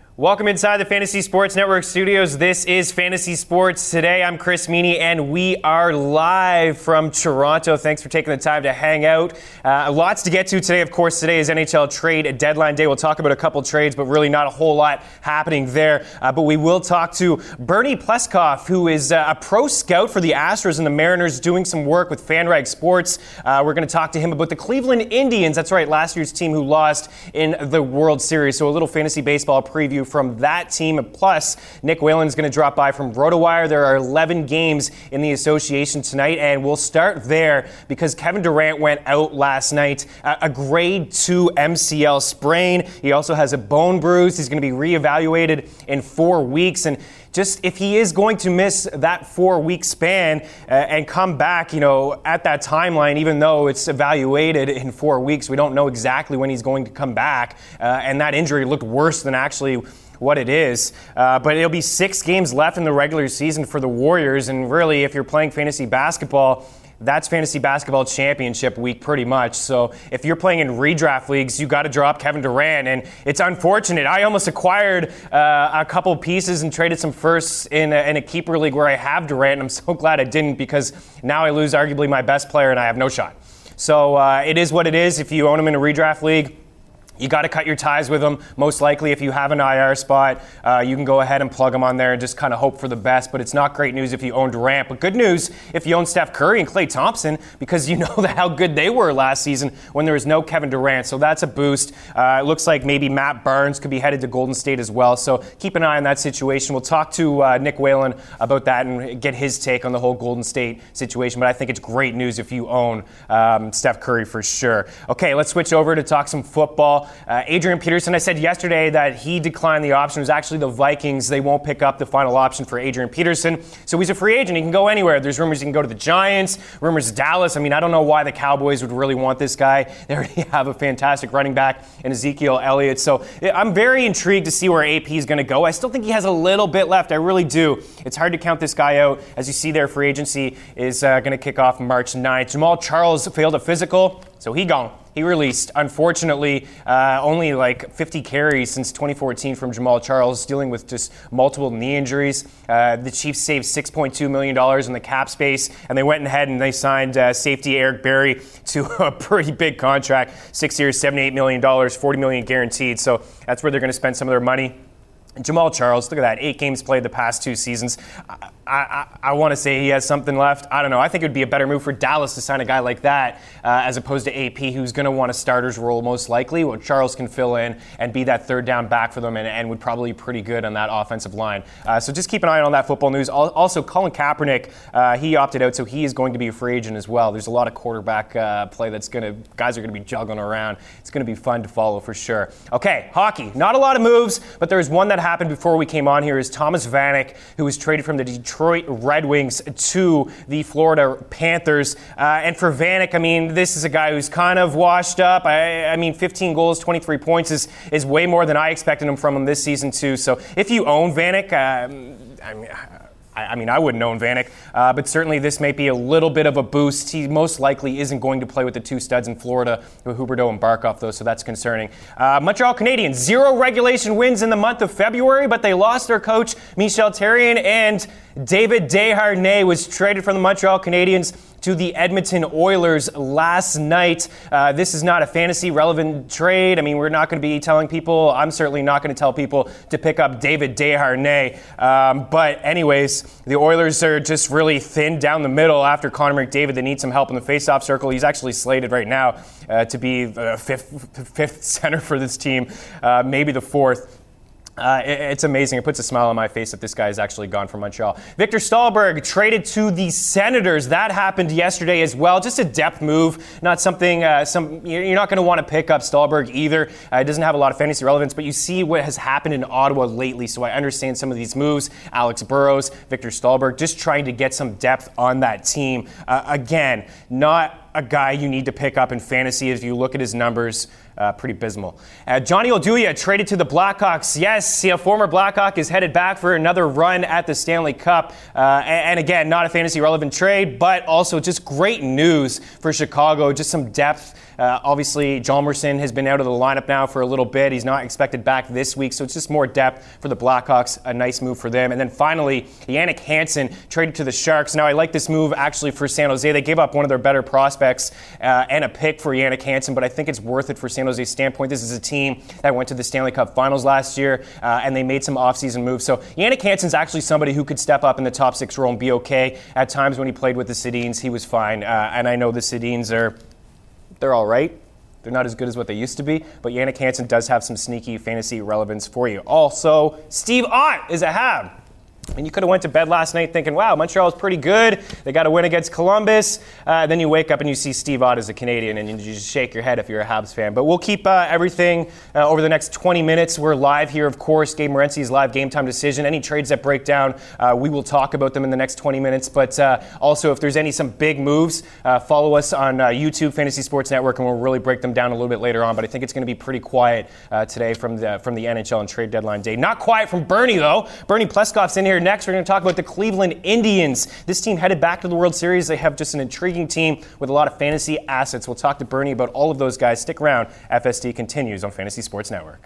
Welcome inside the Fantasy Sports Network studios. This is Fantasy Sports Today. I'm Chris Meany, and we are live from Toronto. Thanks for taking the time to hang out. Lots to get to today. Of course, today is NHL trade deadline day. We'll talk about a couple trades, but really not a whole lot happening there. But we will talk to Bernie Pleskoff, who is a pro scout for the Astros and the Mariners, doing some work with FanRag Sports. We're going to talk to him about the Cleveland Indians. That's right, last year's team who lost in the World Series. So a little fantasy baseball preview from that team. Plus, Nick Whalen is going to drop by from RotoWire. There are 11 games in the association tonight, and we'll start there because Kevin Durant went out last night. A grade 2 MCL sprain. He also has a bone bruise. He's going to be reevaluated in 4 weeks, and just if he is going to miss that 4-week span and come back, at that timeline, even though it's evaluated in 4 weeks, we don't know exactly when he's going to come back. And that injury looked worse than actually what it is. But it'll be 6 games left in the regular season for the Warriors. And really, if you're playing fantasy basketball, that's fantasy basketball championship week pretty much. So if you're playing in redraft leagues, you got to drop Kevin Durant. And it's unfortunate. I almost acquired a couple pieces and traded some firsts in a keeper league where I have Durant. And I'm so glad I didn't, because now I lose arguably my best player and I have no shot. So it is what it is. If you own him in a redraft league, you got to cut your ties with him. Most likely, if you have an IR spot, you can go ahead and plug him on there and just kind of hope for the best. But it's not great news if you own Durant. But good news if you own Steph Curry and Klay Thompson, because you know how good they were last season when there was no Kevin Durant. So that's a boost. It looks like maybe Matt Barnes could be headed to Golden State as well. So keep an eye on that situation. We'll talk to Nick Whalen about that and get his take on the whole Golden State situation. But I think it's great news if you own Steph Curry for sure. Okay, let's switch over to talk some football. Adrian Peterson, I said yesterday that he declined the option. It was actually the Vikings. They won't pick up the final option for Adrian Peterson. So he's a free agent. He can go anywhere. There's rumors he can go to the Giants, rumors Dallas. I don't know why the Cowboys would really want this guy. They already have a fantastic running back in Ezekiel Elliott. So I'm very intrigued to see where AP is going to go. I still think he has a little bit left. I really do. It's hard to count this guy out. As you see there, free agency is going to kick off March 9th. Jamal Charles failed a physical, so he gone. He released. Unfortunately, only like 50 carries since 2014 from Jamal Charles, dealing with just multiple knee injuries. The Chiefs saved $6.2 million in the cap space, and they went ahead and they signed safety Eric Berry to a pretty big contract, 6 years, $78 million, $40 million guaranteed. So that's where they're going to spend some of their money. Jamal Charles, look at that, 8 games played the past 2 seasons. I want to say he has something left. I don't know. I think it would be a better move for Dallas to sign a guy like that as opposed to AP, who's going to want a starter's role most likely. Well, Charles can fill in and be that third down back for them and would probably be pretty good on that offensive line. So just keep an eye on that football news. Also, Colin Kaepernick, he opted out, so he is going to be a free agent as well. There's a lot of quarterback play guys are going to be juggling around. It's going to be fun to follow for sure. Okay, hockey. Not a lot of moves, but there's one that happened before we came on here is Thomas Vanek, who was traded from the Detroit Red Wings to the Florida Panthers. And for Vanek, this is a guy who's kind of washed up. 15 goals, 23 points is way more than I expected from him this season too. So if you own Vanek, I wouldn't own Vanek, but certainly this may be a little bit of a boost. He most likely isn't going to play with the 2 studs in Florida, with Huberdeau and Barkov, though, so that's concerning. Montreal Canadiens, 0 regulation wins in the month of February, but they lost their coach, Michel Therrien, and David Desharnais was traded from the Montreal Canadiens to the Edmonton Oilers last night. This is not a fantasy-relevant trade. We're not going to be telling people, I'm certainly not going to tell people to pick up David Desharnais. But anyways, the Oilers are just really thin down the middle after Connor McDavid. They need some help in the faceoff circle. He's actually slated right now to be the fifth center for this team, maybe the 4th. It's amazing. It puts a smile on my face that this guy is actually gone from Montreal. Victor Stahlberg traded to the Senators. That happened yesterday as well. Just a depth move. Not something you're not going to want to pick up Stahlberg either. It doesn't have a lot of fantasy relevance, but you see what has happened in Ottawa lately, so I understand some of these moves. Alex Burrows, Victor Stahlberg, just trying to get some depth on that team. Again, not a guy you need to pick up in fantasy. If you look at his numbers, pretty abysmal. Johnny Oduya traded to the Blackhawks. Yes, a former Blackhawk is headed back for another run at the Stanley Cup. And again, not a fantasy-relevant trade, but also just great news for Chicago. Just some depth. Obviously, Hjalmarsson has been out of the lineup now for a little bit. He's not expected back this week, so it's just more depth for the Blackhawks. A nice move for them. And then finally, Jannik Hansen traded to the Sharks. Now, I like this move actually for San Jose. They gave up one of their better prospects and a pick for Jannik Hansen, but I think it's worth it for San Jose's standpoint. This is a team that went to the Stanley Cup Finals last year, and they made some offseason moves. So Jannik Hansen's actually somebody who could step up in the top six role and be okay. At times when he played with the Sedins, he was fine. And I know the Sedins they're all right. They're not as good as what they used to be, but Jannik Hansen does have some sneaky fantasy relevance for you. Also, Steve Ott is a Hab. And you could have went to bed last night thinking, wow, Montreal's pretty good. They got a win against Columbus. Then you wake up and you see Steve Ott as a Canadian, and you just shake your head if you're a Habs fan. But we'll keep everything over the next 20 minutes. We're live here, of course. Gabe Morency's live Game Time Decision. Any trades that break down, we will talk about them in the next 20 minutes. But also, if there's some big moves, follow us on YouTube, Fantasy Sports Network, and we'll really break them down a little bit later on. But I think it's going to be pretty quiet today from the NHL and trade deadline day. Not quiet from Bernie, though. Bernie Pleskof's in here next. We're going to talk about the Cleveland Indians. This team headed back to the World Series. They have just an intriguing team with a lot of fantasy assets. We'll talk to Bernie about all of those guys. Stick around. FSD continues on Fantasy Sports Network.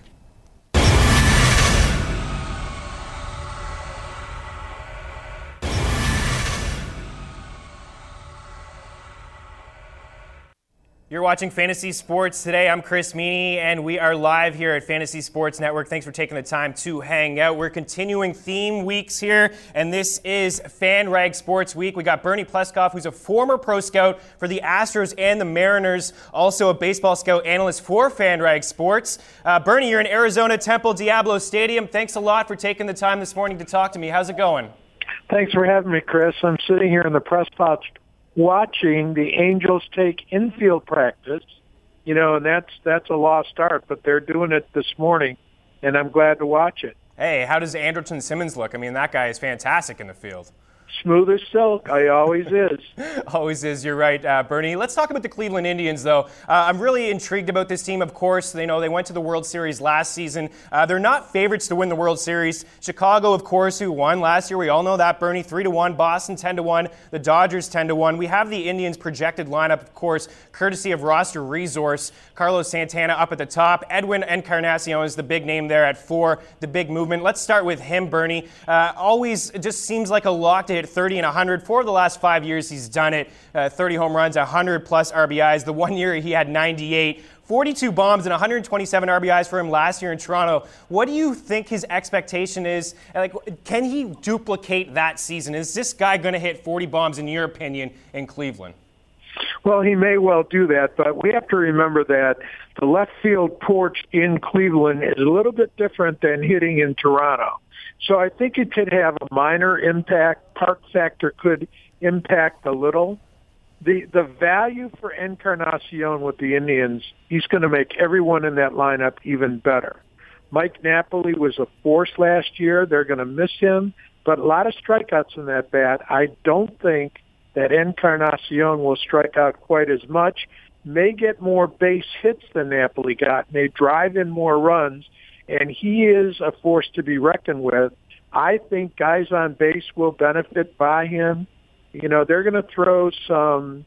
You're watching Fantasy Sports today. I'm Chris Meany, and we are live here at Fantasy Sports Network. Thanks for taking the time to hang out. We're continuing theme weeks here, and this is FanRag Sports Week. We got Bernie Pleskof, who's a former pro scout for the Astros and the Mariners, also a baseball scout analyst for FanRag Sports. Bernie, you're in Arizona Temple Diablo Stadium. Thanks a lot for taking the time this morning to talk to me. How's it going? Thanks for having me, Chris. I'm sitting here in the press box watching the Angels take infield practice, and that's a lost art, but they're doing it this morning, and I'm glad to watch it. Hey, how does Andrelton Simmons look? I mean, that guy is fantastic in the field. Smooth as silk. He always is. Always is. You're right, Bernie. Let's talk about the Cleveland Indians, though. I'm really intrigued about this team, of course. They went to the World Series last season. They're not favorites to win the World Series. Chicago, of course, who won last year. We all know that, Bernie. 3-1. Boston, 10-1. The Dodgers, 10-1. We have the Indians' projected lineup, of course, courtesy of Roster Resource. Carlos Santana up at the top. Edwin Encarnacion is the big name there at 4, the big movement. Let's start with him, Bernie. Always just seems like a lock to hit 30 and 100. For the last 5 years, he's done it. 30 home runs, 100-plus RBIs. The 1 year he had 98. 42 bombs and 127 RBIs for him last year in Toronto. What do you think his expectation is? Can he duplicate that season? Is this guy going to hit 40 bombs, in your opinion, in Cleveland? Well, he may well do that, but we have to remember that the left field porch in Cleveland is a little bit different than hitting in Toronto. So I think it could have a minor impact. Park factor could impact a little. The value for Encarnacion with the Indians, he's going to make everyone in that lineup even better. Mike Napoli was a force last year. They're going to miss him, but a lot of strikeouts in that bat. I don't think that Encarnacion will strike out quite as much, may get more base hits than Napoli got, may drive in more runs, and he is a force to be reckoned with. I think guys on base will benefit by him. They're going to throw some,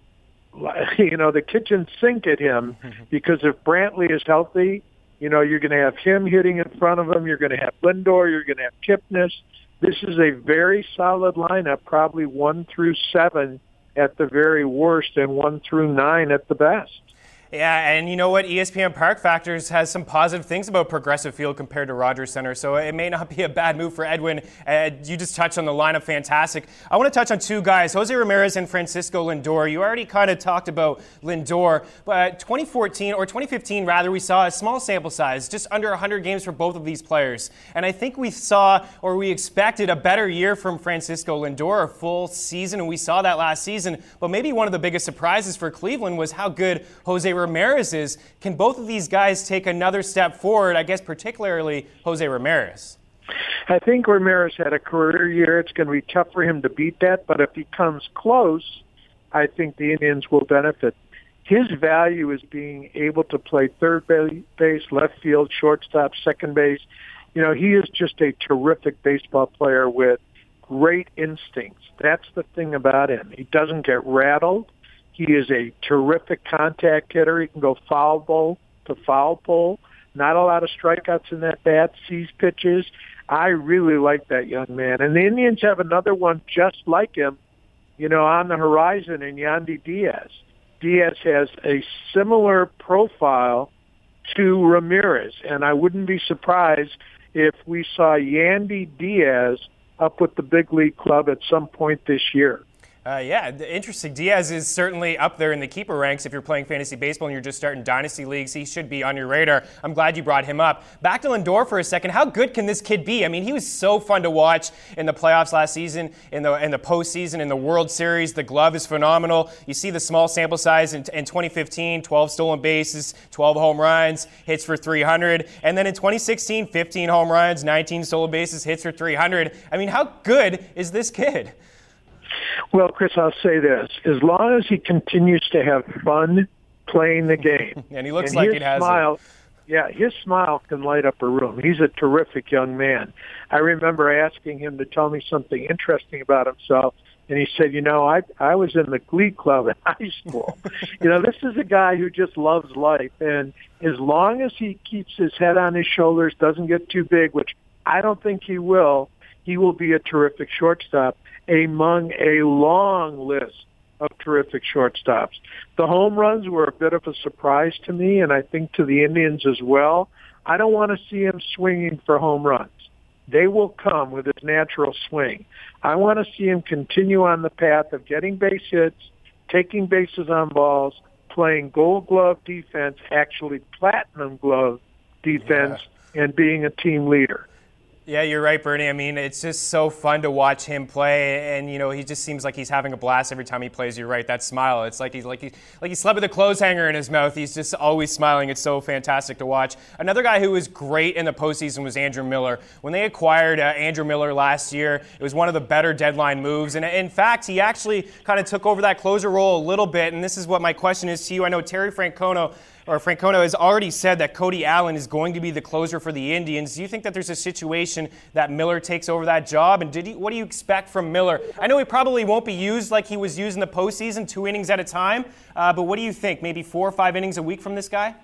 the kitchen sink at him because if Brantley is healthy, you're going to have him hitting in front of him. You're going to have Lindor. You're going to have Kipnis. This is a very solid lineup, probably 1 through 7 at the very worst and 1 through 9 at the best. Yeah, and you know what? ESPN Park Factors has some positive things about Progressive Field compared to Rogers Center, so it may not be a bad move for Edwin. You just touched on the lineup. Fantastic. I want to touch on 2 guys, Jose Ramirez and Francisco Lindor. You already kind of talked about Lindor, but 2015 rather, we saw a small sample size, just under 100 games for both of these players. And I think we expected a better year from Francisco Lindor, a full season, and we saw that last season. But maybe one of the biggest surprises for Cleveland was how good Jose Ramirez is. Can both of these guys take another step forward, I guess particularly Jose Ramirez? I think Ramirez had a career year. It's going to be tough for him to beat that, but if he comes close, I think the Indians will benefit. his value is being able to play third base, left field, shortstop, second base. You know, he is just a terrific baseball player with great instincts. That's the thing about him. He doesn't get rattled. He is a terrific contact hitter. He can go foul ball to foul pole. Not a lot of strikeouts in that bat, sees pitches. I really like that young man. And the Indians have another one just like him, you know, on the horizon in Yandy Diaz. Diaz has a similar profile to Ramirez, and I wouldn't be surprised if we saw Yandy Diaz up with the big league club at some point this year. Yeah, interesting. Diaz is certainly up there in the keeper ranks. If you're playing fantasy baseball and you're just starting dynasty leagues, he should be on your radar. I'm glad you brought him up. Back to Lindor for a second. How good can this kid be? I mean, he was so fun to watch in the playoffs last season, in the postseason, in the World Series. The glove is phenomenal. You see the small sample size in 2015, 12 stolen bases, 12 home runs, hits for 300. And then in 2016, 15 home runs, 19 stolen bases, hits for 300. I mean, how good is this kid? Well, Chris, I'll say this. As long as he continues to have fun playing the game. And he looks like it has it. Yeah, his smile can light up a room. He's a terrific young man. I remember asking him to tell me something interesting about himself, and he said, you know, I was in the Glee Club in high school. You know, this is a guy who just loves life, and as long as he keeps his head on his shoulders, doesn't get too big, which I don't think he will be a terrific shortstop among a long list of terrific shortstops. The home runs were a bit of a surprise to me, and I think to the Indians as well. I don't want to see him swinging for home runs. They will come with his natural swing. I want to see him continue on the path of getting base hits, taking bases on balls, playing Gold Glove defense, actually Platinum Glove defense, and being a team leader. Yeah, you're right, Bernie. I mean, it's just so fun to watch him play, and you know, he just seems like he's having a blast every time he plays. You're right, that smile. It's like he slept with a clothes hanger in his mouth. He's just always smiling. It's so fantastic to watch. Another guy who was great in the postseason was Andrew Miller. When they acquired Andrew Miller last year, it was one of the better deadline moves, and in fact, he actually kind of took over that closer role a little bit. And this is what my question is to you. I know Terry Francona has already said that Cody Allen is going to be the closer for the Indians. Do you think that there's a situation that Miller takes over that job? And what do you expect from Miller? I know he probably won't be used like he was used in the postseason, 2 innings at a time. But what do you think? Maybe 4 or 5 innings a week from this guy?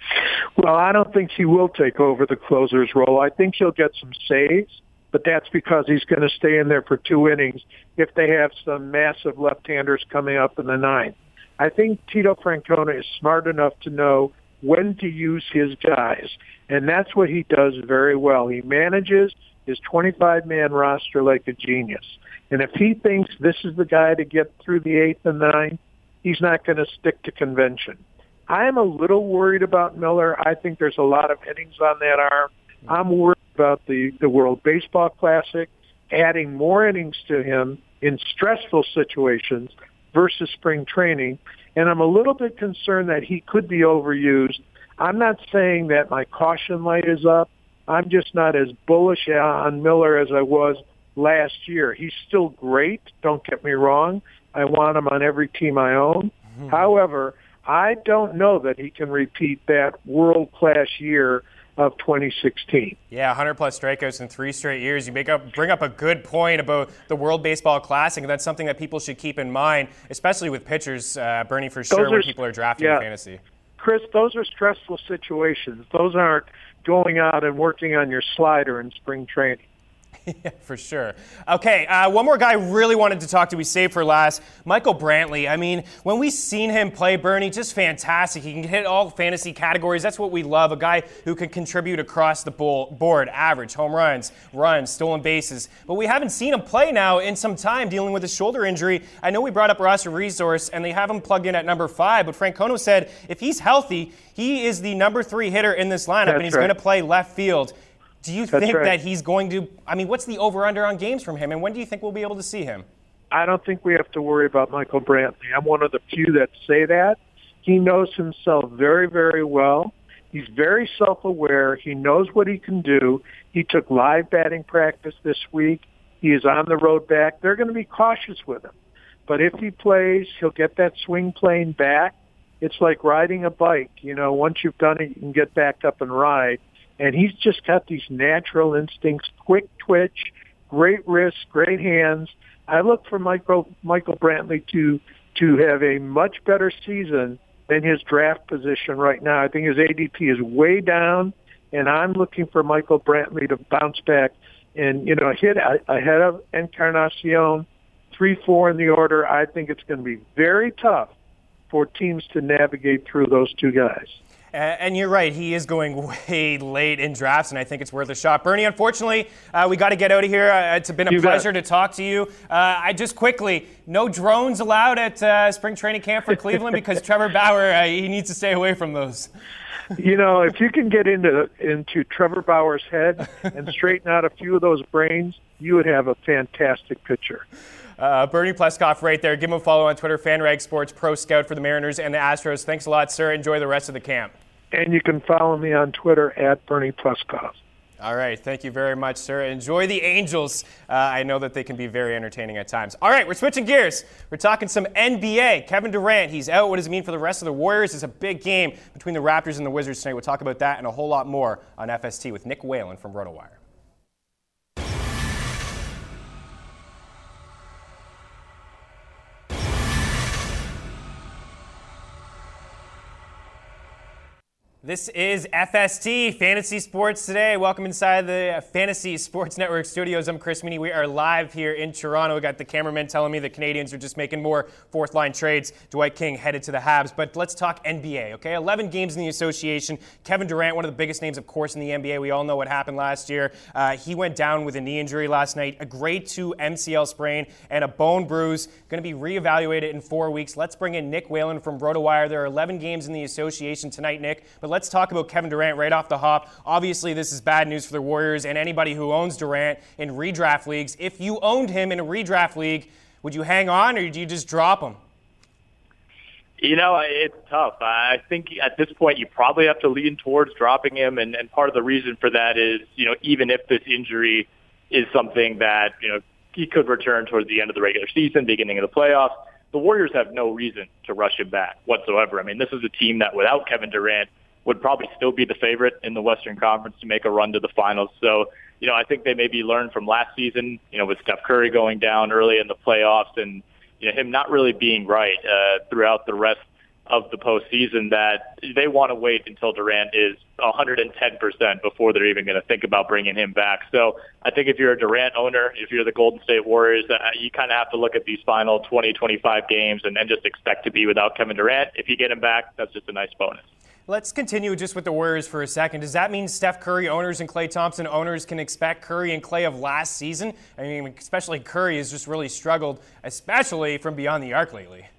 Well, I don't think he will take over the closer's role. I think he'll get some saves, but that's because he's going to stay in there for 2 innings if they have some massive left-handers coming up in the ninth. I think Tito Francona is smart enough to know when to use his guys, and that's what he does very well. He manages his 25-man roster like a genius. And if he thinks this is the guy to get through the 8th and 9th, he's not going to stick to convention. I am a little worried about Miller. I think there's a lot of innings on that arm. I'm worried about the World Baseball Classic, adding more innings to him in stressful situations versus spring training, and I'm a little bit concerned that he could be overused. I'm not saying that my caution light is up. I'm just not as bullish on Miller as I was last year. He's still great, don't get me wrong. I want him on every team I own. Mm-hmm. However, I don't know that he can repeat that world-class year of 2016. Yeah, 100-plus strikeouts in 3 straight years. You bring up a good point about the World Baseball Classic, and that's something that people should keep in mind, especially with pitchers, Bernie, for sure, when people are drafting in fantasy. Chris, those are stressful situations. Those aren't going out and working on your slider in spring training. Yeah, for sure. Okay, one more guy I really wanted to talk to, we saved for last, Michael Brantley. I mean, when we've seen him play, Bernie, just fantastic. He can hit all fantasy categories. That's what we love, a guy who can contribute across the board, average, home runs, stolen bases. But we haven't seen him play now in some time, dealing with a shoulder injury. I know we brought up roster resource, and they have him plugged in at number 5, but Francona said if he's healthy, he is the number 3 hitter in this lineup, and he's going to play left field. Do you think that he's going to – I mean, what's the over-under on games from him, and when do you think we'll be able to see him? I don't think we have to worry about Michael Brantley. I'm one of the few that say that. He knows himself very, very well. He's very self-aware. He knows what he can do. He took live batting practice this week. He is on the road back. They're going to be cautious with him. But if he plays, he'll get that swing plane back. it's like riding a bike. Once you've done it, you can get back up and ride. And he's just got these natural instincts, quick twitch, great wrists, great hands. I look for Michael Brantley to have a much better season than his draft position right now. I think his ADP is way down, and I'm looking for Michael Brantley to bounce back and, hit ahead of Encarnacion, 3-4 in the order. I think it's going to be very tough for teams to navigate through those two guys. And you're right, he is going way late in drafts, and I think it's worth a shot. Bernie, unfortunately, we got to get out of here. It's been a pleasure to talk to you. I just quickly, no drones allowed at spring training camp for Cleveland because Trevor Bauer, he needs to stay away from those. If you can get into Trevor Bauer's head and straighten out a few of those brains, you would have a fantastic pitcher. Bernie Pleskoff right there. Give him a follow on Twitter, FanRag Sports, Pro Scout for the Mariners and the Astros. Thanks a lot, sir. Enjoy the rest of the camp. And you can follow me on Twitter at Bernie Pleskoff. All right. Thank you very much, sir. Enjoy the Angels. I know that they can be very entertaining at times. All right. We're switching gears. We're talking some NBA. Kevin Durant, he's out. What does it mean for the rest of the Warriors? It's a big game between the Raptors and the Wizards tonight. We'll talk about that and a whole lot more on FST with Nick Whalen from RotoWire. This is FST, Fantasy Sports Today. Welcome inside the Fantasy Sports Network studios. I'm Chris Meany. We are live here in Toronto. We got the cameraman telling me the Canadians are just making more fourth-line trades. Dwight King headed to the Habs. But let's talk NBA, okay? 11 games in the association. Kevin Durant, one of the biggest names, of course, in the NBA. We all know what happened last year. He went down with a knee injury last night, a grade 2 MCL sprain, and a bone bruise. Going to be reevaluated in 4 weeks. Let's bring in Nick Whalen from RotoWire. There are 11 games in the association tonight, Nick. But let's talk about Kevin Durant right off the hop. Obviously, this is bad news for the Warriors and anybody who owns Durant in redraft leagues. If you owned him in a redraft league, would you hang on or do you just drop him? It's tough. I think at this point you probably have to lean towards dropping him, and part of the reason for that is, even if this injury is something that, he could return towards the end of the regular season, beginning of the playoffs, the Warriors have no reason to rush him back whatsoever. I mean, this is a team that without Kevin Durant would probably still be the favorite in the Western Conference to make a run to the finals. So, I think they maybe learned from last season, with Steph Curry going down early in the playoffs and, him not really being right throughout the rest of the postseason, that they want to wait until Durant is 110% before they're even going to think about bringing him back. So I think if you're a Durant owner, if you're the Golden State Warriors, you kind of have to look at these final 20, 25 games and just expect to be without Kevin Durant. If you get him back, that's just a nice bonus. Let's continue just with the Warriors for a second. Does that mean Steph Curry owners and Klay Thompson owners can expect Curry and Klay of last season? I mean, especially Curry has just really struggled, especially from beyond the arc lately.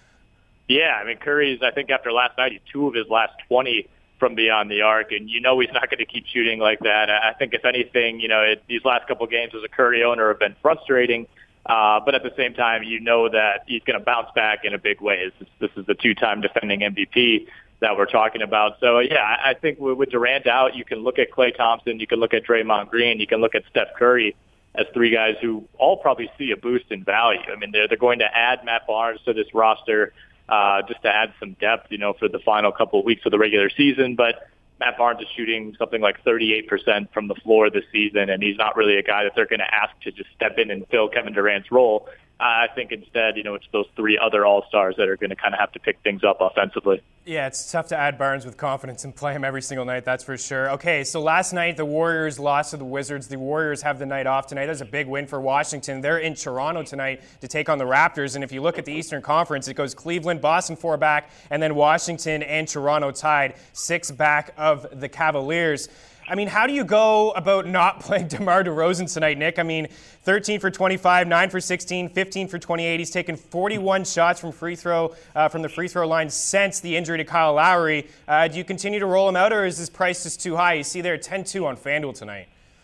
Yeah, I mean, Curry's, I think after last night, he's 2 of his last 20 from beyond the arc, and he's not going to keep shooting like that. I think if anything, these last couple of games as a Curry owner have been frustrating, but at the same time, that he's going to bounce back in a big way. This is the 2-time defending MVP that we're talking about. So, yeah, I think with Durant out, you can look at Klay Thompson, you can look at Draymond Green, you can look at Steph Curry as 3 guys who all probably see a boost in value. I mean, they're going to add Matt Barnes to this roster just to add some depth, for the final couple of weeks of the regular season. But Matt Barnes is shooting something like 38% from the floor this season, and he's not really a guy that they're going to ask to just step in and fill Kevin Durant's role. I think instead, it's those 3 other all-stars that are going to kind of have to pick things up offensively. Yeah, it's tough to add Barnes with confidence and play him every single night, that's for sure. Okay, so last night the Warriors lost to the Wizards. The Warriors have the night off tonight. That's a big win for Washington. They're in Toronto tonight to take on the Raptors, and if you look at the Eastern Conference, it goes Cleveland, Boston 4 back, and then Washington and Toronto tied 6 back of the Cavaliers. I mean, how do you go about not playing DeMar DeRozan tonight, Nick? I mean, 13 for 25, 9 for 16, 15 for 28. He's taken 41 shots from the free throw line since the injury to Kyle Lowry. Do you continue to roll him out, or is his price just too high? You see there 10-2 on FanDuel tonight.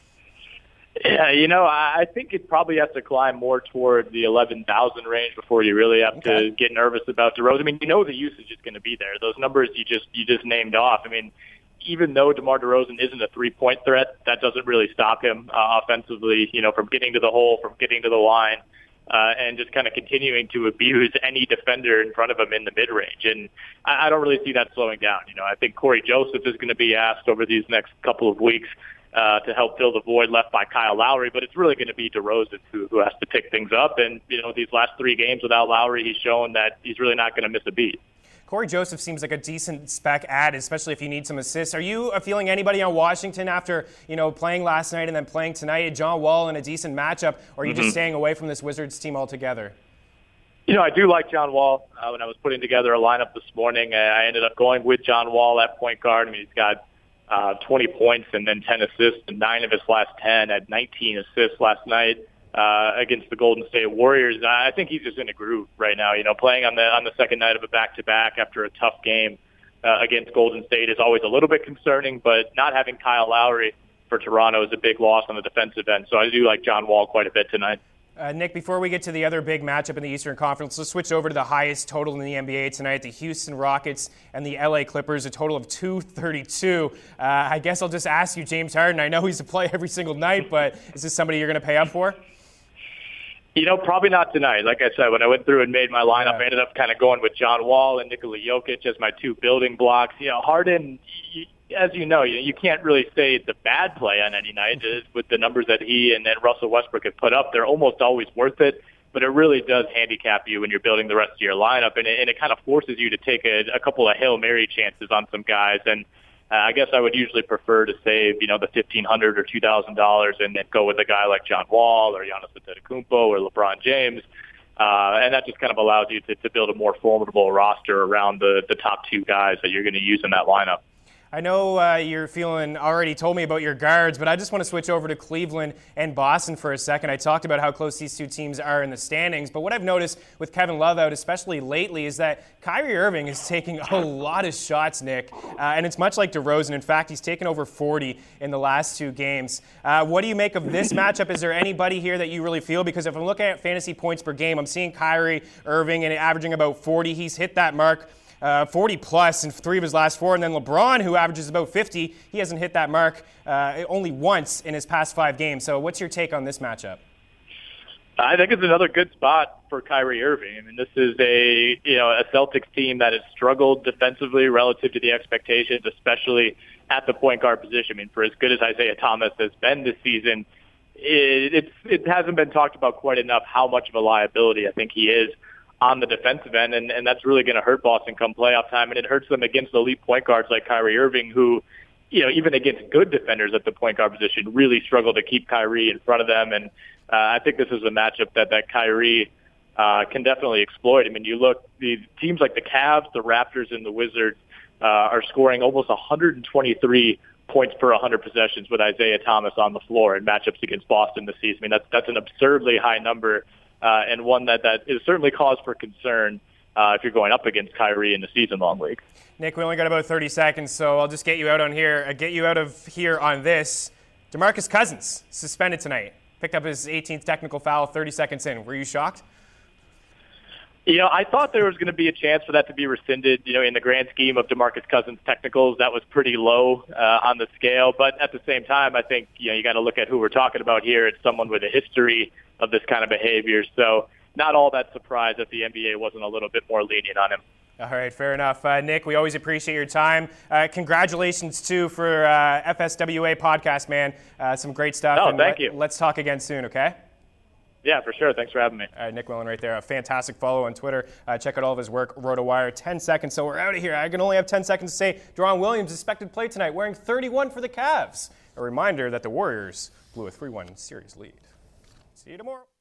Yeah, I think it probably has to climb more toward the 11,000 range before you really have to get nervous about DeRozan. I mean, the usage is going to be there. Those numbers you just named off. I mean, even though DeMar DeRozan isn't a three-point threat, that doesn't really stop him offensively, from getting to the hole, from getting to the line. and just kind of continuing to abuse any defender in front of him in the mid-range. And I don't really see that slowing down. I think Corey Joseph is going to be asked over these next couple of weeks to help fill the void left by Kyle Lowry, but it's really going to be DeRozan who has to pick things up. And, these last 3 games without Lowry, he's shown that he's really not going to miss a beat. Corey Joseph seems like a decent spec add, especially if you need some assists. Are you feeling anybody on Washington after, playing last night and then playing tonight? John Wall in a decent matchup, or are you just staying away from this Wizards team altogether? I do like John Wall. When I was putting together a lineup this morning, I ended up going with John Wall at point guard. He's got 20 points and then 10 assists, and 9 of his last 10, had 19 assists last night against the Golden State Warriors. I think he's just in a groove right now. Playing on the second night of a back-to-back after a tough game against Golden State is always a little bit concerning, but not having Kyle Lowry for Toronto is a big loss on the defensive end. So I do like John Wall quite a bit tonight. Nick, before we get to the other big matchup in the Eastern Conference, let's switch over to the highest total in the NBA tonight, the Houston Rockets and the LA Clippers, a total of 232. I guess I'll just ask you, James Harden. I know he's a play every single night, but is this somebody you're going to pay up for? Probably not tonight. Like I said, when I went through and made my lineup, I ended up kind of going with John Wall and Nikola Jokic as my 2 building blocks. Harden, as you can't really say it's a bad play on any night. With the numbers that he and Russell Westbrook have put up, they're almost always worth it. But it really does handicap you when you're building the rest of your lineup, and it kind of forces you to take a couple of Hail Mary chances on some guys. And I guess I would usually prefer to save, the $1,500 or $2,000 and then go with a guy like John Wall or Giannis Antetokounmpo or LeBron James. And that just kind of allows you to build a more formidable roster around the top 2 guys that you're going to use in that lineup. I know you're already told me about your guards, but I just want to switch over to Cleveland and Boston for a second. I talked about how close these 2 teams are in the standings, but what I've noticed with Kevin Love out, especially lately, is that Kyrie Irving is taking a lot of shots, Nick, and it's much like DeRozan. In fact, he's taken over 40 in the last 2 games. What do you make of this matchup? Is there anybody here that you really feel? Because if I'm looking at fantasy points per game, I'm seeing Kyrie Irving and averaging about 40. He's hit that mark. 40 plus in 3 of his last 4, and then LeBron, who averages about 50, he hasn't hit that mark only once in his past 5 games. So what's your take on this matchup? I think it's another good spot for Kyrie Irving. This is a Celtics team that has struggled defensively relative to the expectations, especially at the point guard position. For as good as Isaiah Thomas has been this season, it hasn't been talked about quite enough how much of a liability I think he is on the defensive end, and that's really going to hurt Boston come playoff time, and it hurts them against elite point guards like Kyrie Irving, who, even against good defenders at the point guard position, really struggle to keep Kyrie in front of them, and I think this is a matchup that Kyrie can definitely exploit. You look, the teams like the Cavs, the Raptors, and the Wizards are scoring almost 123 points per 100 possessions with Isaiah Thomas on the floor in matchups against Boston this season. That's an absurdly high number. And one that is certainly cause for concern if you're going up against Kyrie in the season-long league. Nick, we only got about 30 seconds, so I'll just get you out of here on this. DeMarcus Cousins suspended tonight. Picked up his 18th technical foul 30 seconds in. Were you shocked? I thought there was going to be a chance for that to be rescinded. In the grand scheme of DeMarcus Cousins' technicals, that was pretty low on the scale. But at the same time, I think you got to look at who we're talking about here. It's someone with a history of this kind of behavior. So not all that surprised that the NBA wasn't a little bit more lenient on him. All right, fair enough. Nick, we always appreciate your time. Congratulations, too, for FSWA podcast, man. Some great stuff. Oh, thank you. Let's talk again soon, okay? Yeah, for sure. Thanks for having me. All right, Nick Whalen right there. A fantastic follow on Twitter. Check out all of his work, RotoWire. 10 seconds, so we're out of here. I can only have 10 seconds to say Deron Williams expected play tonight, wearing 31 for the Cavs. A reminder that the Warriors blew a 3-1 series lead. See you tomorrow.